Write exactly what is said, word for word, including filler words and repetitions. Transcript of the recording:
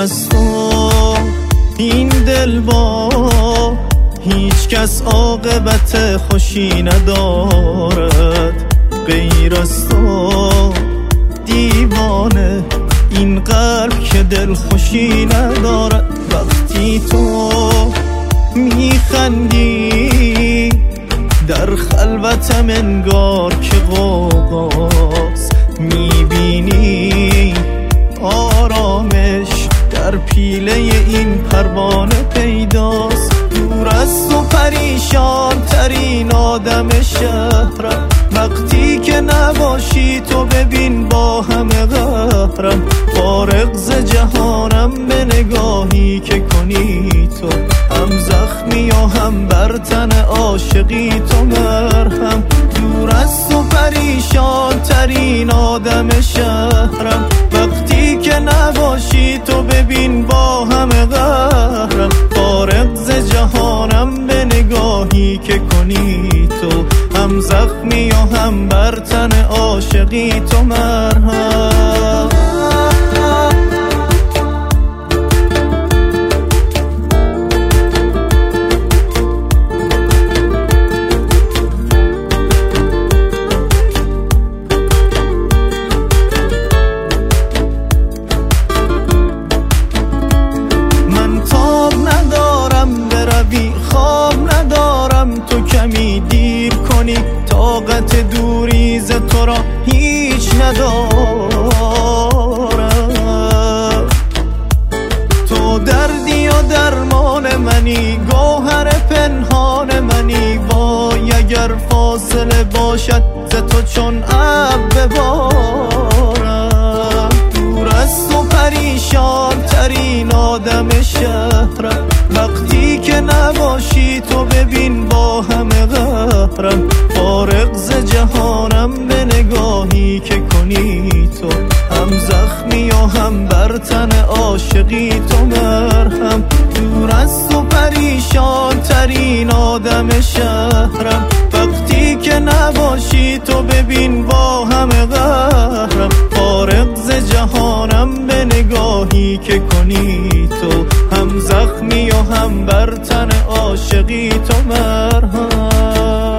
از تو این دل با هیچ کس عاقبت خوشی ندارد غیر از تو. دیوانه این قلب که دل خوشی ندارد. وقتی تو میخندی در خلوتم انگار که غوغاست. میبینی آرامش در پیله این پروانه پیداست. دور از تو پریشان ترین آدم شهرم. وقتی که نباشی تو ببین با همه قهرم. فارغ ز جهانم به نگاهی که کنی تو. هم زخمی و هم بر تن عاشقی تو مرهم. دور از تو پریشان ترین آدم شهرم. وقتی که نباشی تو ببین با همه قهرم. فارغ ز جهانم به نگاهی که کنی تو. هم زخمی و هم بر تن عاشقی تو مرهم. تو کمی دیر کنی طاقت دوری ز تو را هیچ ندارم. تو دردی و درمان منی گوهر پنهان منی. وای اگر فاصله باشد ز تو چون ابر ببارم. دور از تو پریشان ترین آدم شهرم. وقتی که نباشی تو ببین با همه قهرم. فارغ ز جهانم به نگاهی که کنی تو. هم زخمی و هم بر تن عاشقی تو مرهم. دور از تو پریشان ترین آدم شهرم. وقتی که نباشی تو ببین با همه قهرم. فارغ ز جهانم به نگاهی که کنی تو. هم زخمی و هم بر تن عاشقی تو مرهم.